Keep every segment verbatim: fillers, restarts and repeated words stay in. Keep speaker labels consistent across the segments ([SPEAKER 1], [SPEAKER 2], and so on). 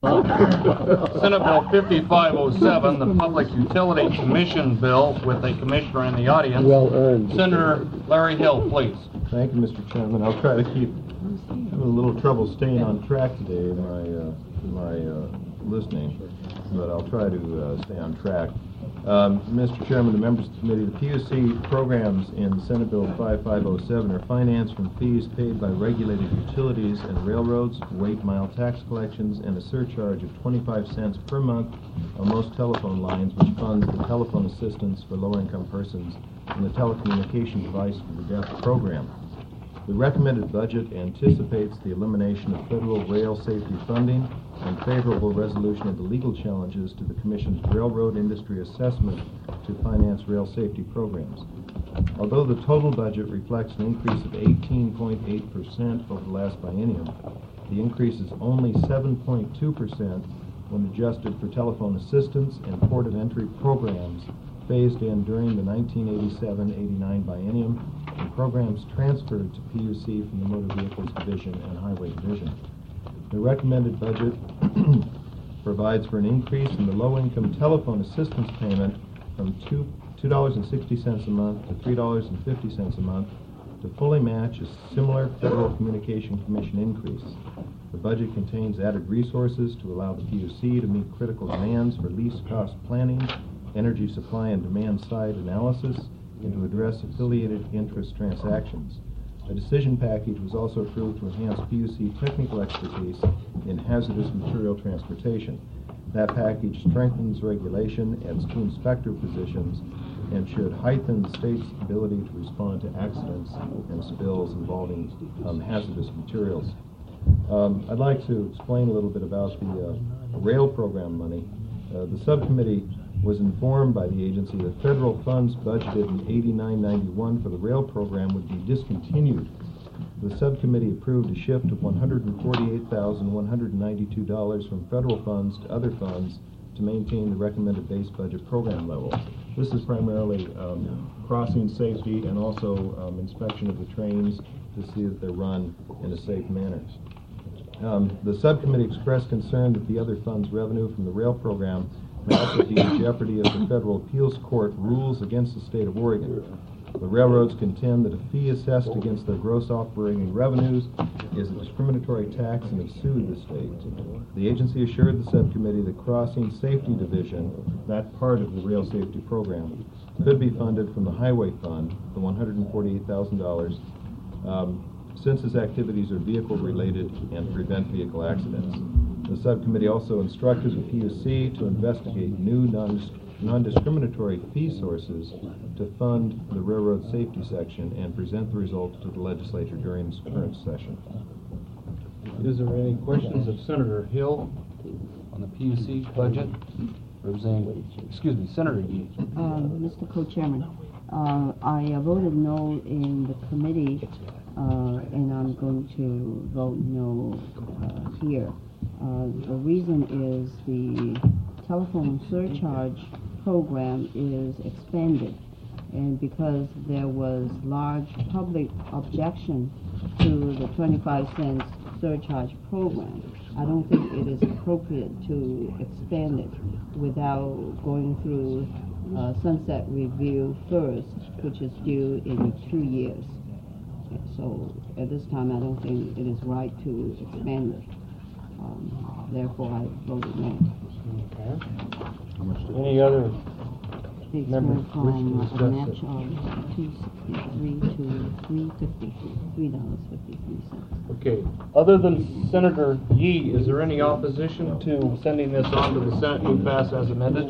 [SPEAKER 1] Senate Bill fifty-five oh seven, the Public Utility Commission Bill, with a commissioner in the audience.
[SPEAKER 2] Well earned.
[SPEAKER 1] Senator Larry Hill, please.
[SPEAKER 3] Thank you, Mister Chairman. I'll try to keep having a little trouble staying on track today in my uh, my uh, listening, but I'll try to uh, stay on track. Um, Mister Chairman, the members of the committee, the P U C programs in Senate Bill fifty-five oh seven are financed from fees paid by regulated utilities and railroads, weight mile tax collections, and a surcharge of twenty-five cents per month on most telephone lines, which funds the telephone assistance for low-income persons and the telecommunication device for the deaf program. The recommended budget anticipates the elimination of federal rail safety funding and favorable resolution of the legal challenges to the Commission's railroad industry assessment to finance rail safety programs. Although the total budget reflects an increase of eighteen point eight percent over the last biennium, the increase is only seven point two percent when adjusted for telephone assistance and port of entry programs phased in during the nineteen eighty-seven eighty-nine biennium and programs transferred to P U C from the Motor Vehicles Division and Highway Division. The recommended budget provides for an increase in the low-income telephone assistance payment from two two dollars and sixty cents a month to three dollars and fifty cents a month to fully match a similar Federal Communication Commission increase. The budget contains added resources to allow the P U C to meet critical demands for least cost planning, energy supply and demand side analysis, and to address affiliated interest transactions. A decision package was also approved to enhance P U C technical expertise in hazardous material transportation. That package strengthens regulation, adds two inspector positions, and should heighten the state's ability to respond to accidents and spills involving um, hazardous materials. Um, I'd like to explain a little bit about the uh, rail program money. Uh, the subcommittee was informed by the agency that federal funds budgeted in eighty-nine ninety-one for the rail program would be discontinued. The subcommittee approved a shift of one hundred forty-eight thousand one hundred ninety-two dollars from federal funds to other funds to maintain the recommended base budget program level. This is primarily um, crossing safety and also um, inspection of the trains to see that they're run in a safe manner. Um, the subcommittee expressed concern that the other funds revenue from the rail program may also be in jeopardy if the Federal Appeals Court rules against the state of Oregon. The railroads contend that a fee assessed against their gross operating revenues is a discriminatory tax and have sued the state. The agency assured the subcommittee that Crossing Safety Division, that part of the rail safety program, could be funded from the Highway Fund, the one hundred forty-eight thousand dollars, um, since its activities are vehicle-related and prevent vehicle accidents. The subcommittee also instructed the P U C to investigate new non non-discriminatory fee sources to fund the railroad safety section and present the results to the legislature during this current session.
[SPEAKER 1] Is there any questions of Senator Hill on the P U C budget? Representing, excuse me, Senator Yee.
[SPEAKER 4] Uh, Mister Co-Chairman, uh, I uh, voted no in the committee, uh, and I'm going to vote no uh, here. Uh, the reason is the telephone surcharge program is expanded, and because there was large public objection to the twenty-five cent surcharge program, I don't think it is appropriate to expand it without going through uh, sunset review first, which is due in two years. So at this time, I don't think it is right to expand it. Um, therefore, I voted no.
[SPEAKER 1] Okay. Any other
[SPEAKER 4] It's
[SPEAKER 1] members
[SPEAKER 4] from
[SPEAKER 1] wish to
[SPEAKER 4] a
[SPEAKER 1] discuss
[SPEAKER 4] match
[SPEAKER 1] it?
[SPEAKER 4] of two sixty-three to three fifty, three dollars fifty-three cents.
[SPEAKER 1] Okay. Other than Senator Yee, is there any opposition to sending this on to the Senate to pass as amended?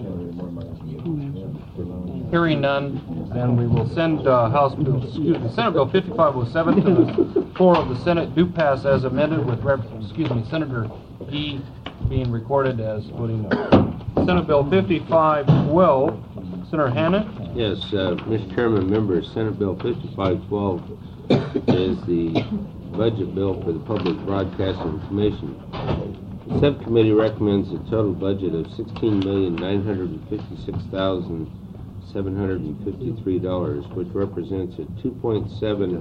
[SPEAKER 1] Hearing none, then we will send uh, House Bill, excuse me, Senate Bill fifty-five oh seven to the floor of the Senate, do pass as amended with, Rep, excuse me, Senator Yee being recorded as voting no. Senate Bill fifty-five twelve, Senator Hannan.
[SPEAKER 2] Yes, uh, Mister Chairman, members, Senate Bill fifty-five twelve is the budget bill for the Public Broadcasting Commission. The subcommittee recommends a total budget of sixteen million nine hundred fifty-six thousand seven hundred fifty-three dollars, which represents a two point seven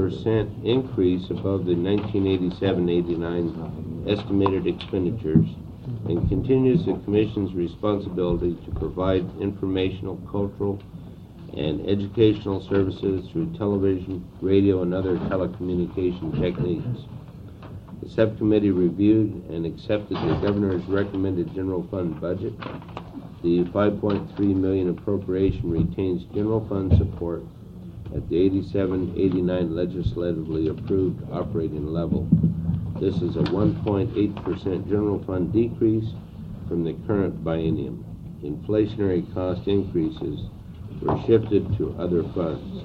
[SPEAKER 2] percent increase above the nineteen eighty-seven eighty-nine estimated expenditures and continues the Commission's responsibility to provide informational, cultural, and educational services through television, radio, and other telecommunication techniques. The subcommittee reviewed and accepted the Governor's recommended general fund budget. The five point three million dollars appropriation retains general fund support at the eighty-seven eighty-nine legislatively approved operating level. This is a one point eight percent general fund decrease from the current biennium. Inflationary cost increases were shifted to other funds.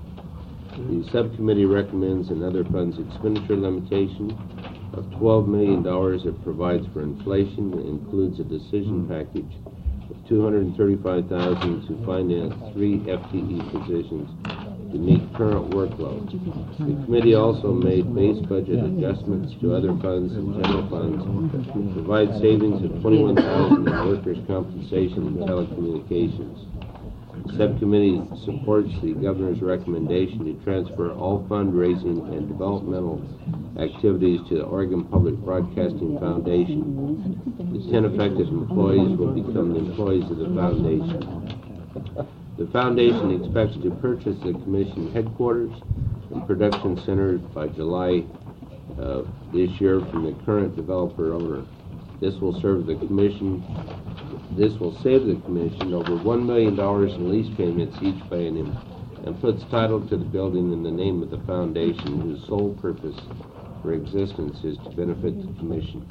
[SPEAKER 2] The subcommittee recommends an other funds expenditure limitation of twelve million dollars that provides for inflation and includes a decision package of two hundred thirty-five thousand dollars to finance three F T E positions to meet current workload. The committee also made base budget adjustments to other funds and general funds to provide savings of twenty-one thousand dollars in workers' compensation and telecommunications. The subcommittee supports the Governor's recommendation to transfer all fundraising and developmental activities to the Oregon Public Broadcasting Foundation. The ten affected employees will become the employees of the foundation. The foundation expects to purchase the Commission headquarters and production center by July uh, this year from the current developer owner. This will serve the Commission, this will save the Commission over one million dollars in lease payments each biennium and puts title to the building in the name of the foundation, whose sole purpose for existence is to benefit the Commission.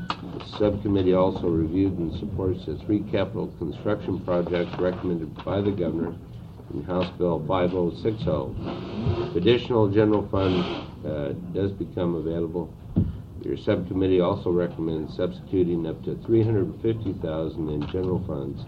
[SPEAKER 2] The subcommittee also reviewed and supports the three capital construction projects recommended by the Governor in House Bill five oh six oh. Additional general fund uh, does become available. Your subcommittee also recommends substituting up to three hundred fifty thousand dollars in general funds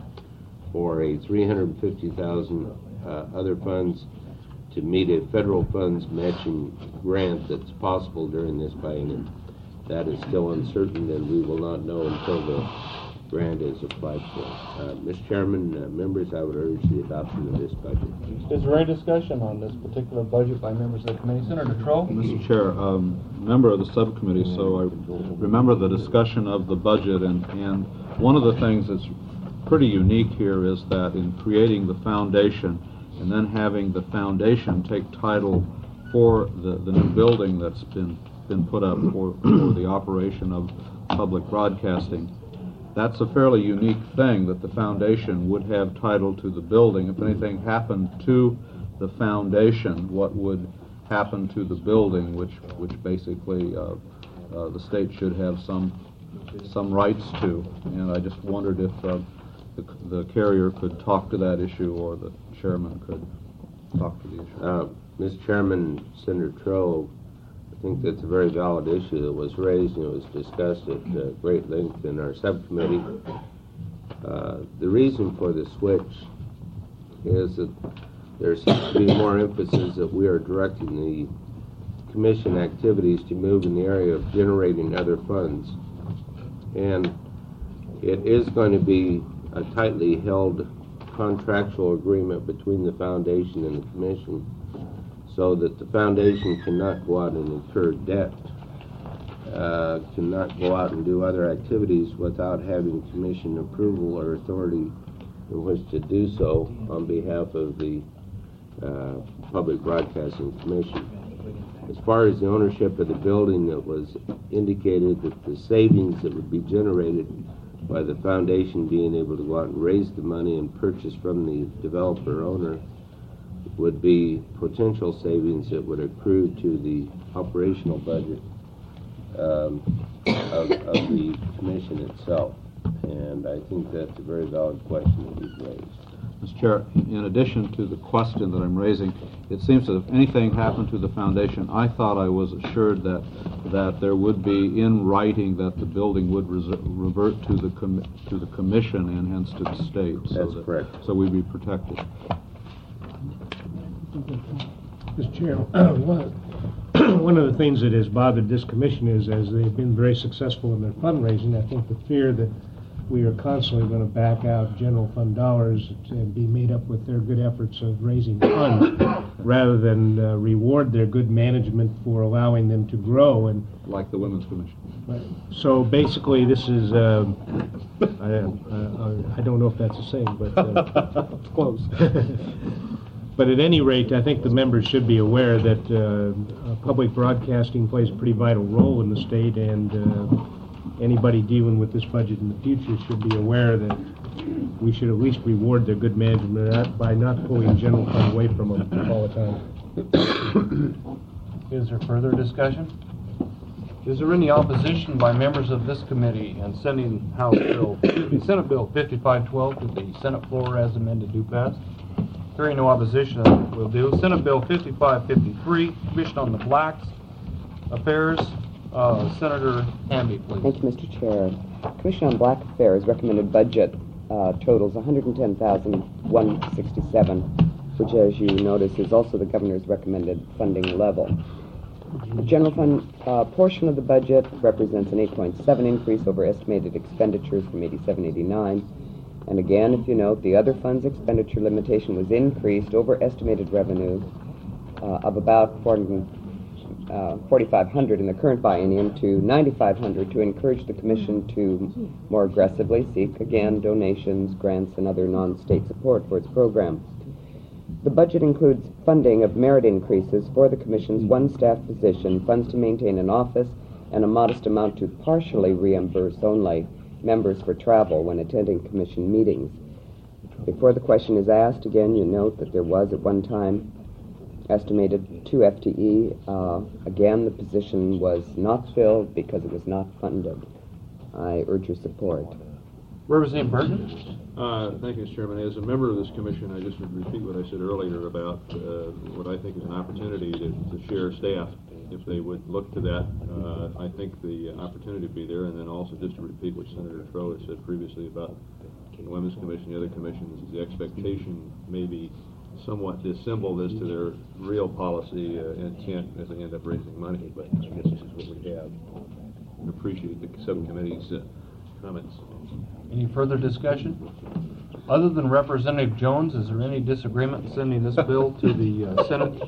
[SPEAKER 2] for a three hundred fifty thousand dollars uh, other funds to meet a federal funds matching grant that's possible during this biennium. That is still uncertain, and we will not know until the grant is applied for. Uh, Mister Chairman, uh, members, I would urge the adoption of this budget.
[SPEAKER 1] Is there any discussion on this particular budget by members of the committee? Senator Troll?
[SPEAKER 5] Mister Chair, um, member of the subcommittee, so I remember the discussion of the budget, and, and one of the things that's pretty unique here is that in creating the foundation and then having the foundation take title for the, the new building that's been, been put up for, for the operation of public broadcasting, that's a fairly unique thing, that the foundation would have title to the building. If anything happened to the foundation, what would happen to the building, which which basically uh, uh, the state should have some some rights to. And I just wondered if uh, the, the carrier could talk to that issue, or the chairman could talk to the issue.
[SPEAKER 2] Uh, Mister Chairman, Senator Troll, I think that's a very valid issue that was raised and it was discussed at uh, great length in our subcommittee. Uh, the reason for the switch is that there seems to be more emphasis that we are directing the commission activities to move in the area of generating other funds. And it is going to be a tightly held contractual agreement between the foundation and the commission, so that the foundation cannot go out and incur debt, uh, cannot go out and do other activities without having commission approval or authority in which to do so on behalf of the uh, Public Broadcasting Commission. As far as the ownership of the building, it was indicated that the savings that would be generated by the foundation being able to go out and raise the money and purchase from the developer owner would be potential savings that would accrue to the operational budget um, of, of the commission itself. And I think that's a very valid question that you've raised.
[SPEAKER 5] Mister Chair, in addition to the question that I'm raising, it seems that if anything happened to the foundation, I thought I was assured that that there would be in writing that the building would reser- revert to the com- to the commission and hence to the state. So
[SPEAKER 2] That's
[SPEAKER 5] that,
[SPEAKER 2] correct.
[SPEAKER 5] So we'd be protected.
[SPEAKER 6] Mister Chair, one, one of the things that has bothered this commission is, as they've been very successful in their fundraising, I think the fear that we are constantly going to back out general fund dollars and be made up with their good efforts of raising funds, rather than uh, reward their good management for allowing them to grow. And
[SPEAKER 5] Like the Women's Commission.
[SPEAKER 6] so basically, this is, uh, I, uh, I don't know if that's the same, but... Uh,
[SPEAKER 1] It's close.
[SPEAKER 6] But at any rate, I think the members should be aware that uh, uh, public broadcasting plays a pretty vital role in the state, and uh, anybody dealing with this budget in the future should be aware that we should at least reward their good management by not pulling general fund away from them all the time.
[SPEAKER 1] Is there further discussion? Is there any opposition by members of this committee in sending House Bill, excuse me, Senate Bill fifty-five twelve to the Senate floor as amended do pass? Hearing no opposition, will do. Senate Bill fifty-five fifty-three, Commission on the Blacks Affairs, uh, Senator Hamby, please.
[SPEAKER 7] Thank you, Mister Chair. Commission on Black Affairs recommended budget uh, totals one hundred ten thousand one hundred sixty-seven, which, as you notice, is also the governor's recommended funding level. The general fund uh, portion of the budget represents an eight point seven increase over estimated expenditures from eighty-seven eighty-nine. And again, if you note, the other funds expenditure limitation was increased over estimated revenue uh, of about forty-five hundred in the current biennium to ninety-five hundred to encourage the Commission to more aggressively seek, again, donations, grants, and other non-state support for its programs. The budget includes funding of merit increases for the Commission's one staff position, funds to maintain an office, and a modest amount to partially reimburse only members for travel when attending Commission meetings. Before the question is asked, again, you note that there was at one time estimated two F T E. Uh, again, the position was not filled because it was not funded. I urge your support.
[SPEAKER 1] Representative Burton?
[SPEAKER 5] Uh, thank you, Mister Chairman. As a member of this commission, I just would repeat what I said earlier about uh, what I think is an opportunity to, to share staff. If they would look to that, uh, I think the opportunity would be there. And then also just to repeat what Senator Troe has said previously about the Women's Commission, the other commissions, the expectation may be somewhat dissembled as to their real policy uh, intent as they end up raising money. But I guess this is what we have. And appreciate the subcommittee's uh, comments.
[SPEAKER 1] Any further discussion? Other than Representative Jones, is there any disagreement in sending this bill to the uh, Senate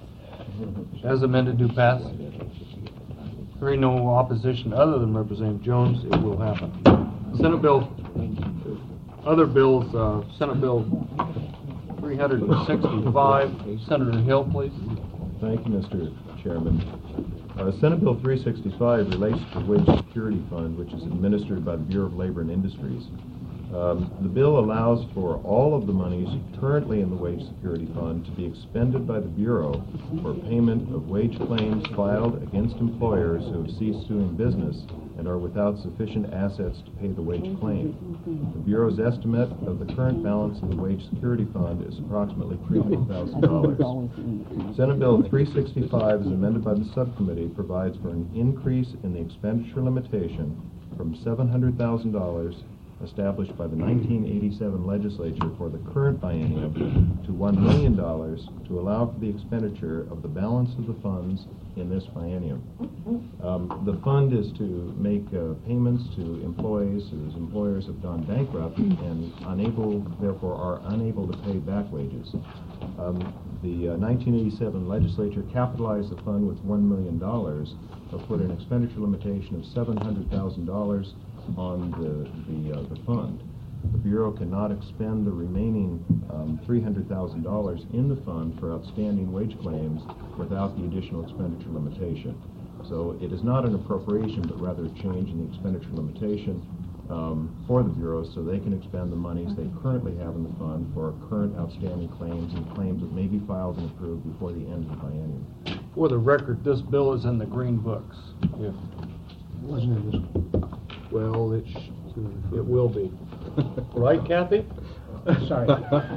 [SPEAKER 1] as amended do pass? Hearing no opposition other than Representative Jones, it will happen. Senate Bill, other bills, uh, Senate Bill three hundred sixty-five, Senator Hill, please.
[SPEAKER 3] Thank you, Mister Chairman. Uh, Senate Bill three sixty-five relates to the Wage Security Fund, which is administered by the Bureau of Labor and Industries. Um, the bill allows for all of the monies currently in the Wage Security Fund to be expended by the Bureau for payment of wage claims filed against employers who have ceased doing business and are without sufficient assets to pay the wage claim. The Bureau's estimate of the current balance in the Wage Security Fund is approximately three hundred thousand dollars. Senate Bill three sixty-five, as amended by the subcommittee, provides for an increase in the expenditure limitation from seven hundred thousand dollars established by the nineteen eighty-seven legislature for the current biennium to one million dollars to allow for the expenditure of the balance of the funds in this biennium. Um, the fund is to make uh, payments to employees whose employers have gone bankrupt and unable, therefore are unable to pay back wages. Um, the uh, nineteen eighty-seven legislature capitalized the fund with one million dollars, but put an expenditure limitation of seven hundred thousand dollars on the the, uh, the fund. The Bureau cannot expend the remaining um, three hundred thousand dollars in the fund for outstanding wage claims without the additional expenditure limitation. So it is not an appropriation, but rather a change in the expenditure limitation um, for the Bureau so they can expend the monies they currently have in the fund for current outstanding claims and claims that may be filed and approved before the end of the biennium.
[SPEAKER 1] For the record, this bill is in the green books. If
[SPEAKER 6] Wasn't in this?
[SPEAKER 1] Well, it, sh- it will be. Right, Kathy?
[SPEAKER 6] Sorry.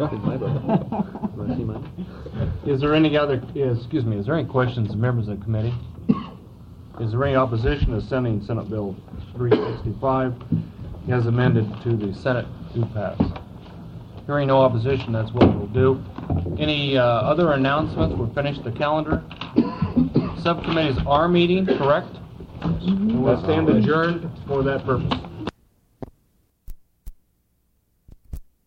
[SPEAKER 1] Is there any other, excuse me, is there any questions of members of the committee? Is there any opposition to sending Senate Bill three sixty-five as amended to the Senate do pass? Hearing no opposition, that's what we'll do. Any uh, other announcements? We'll finish the calendar. Subcommittees are meeting, correct? And we'll stand adjourned for that purpose.